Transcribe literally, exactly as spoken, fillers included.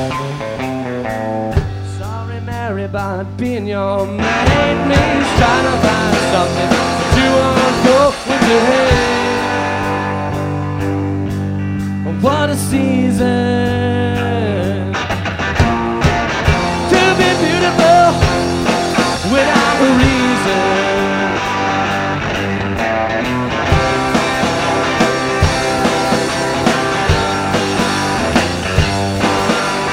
Sorry, Mary, but being your man ain't me. Trying to find something that you won't go with your head. What a season.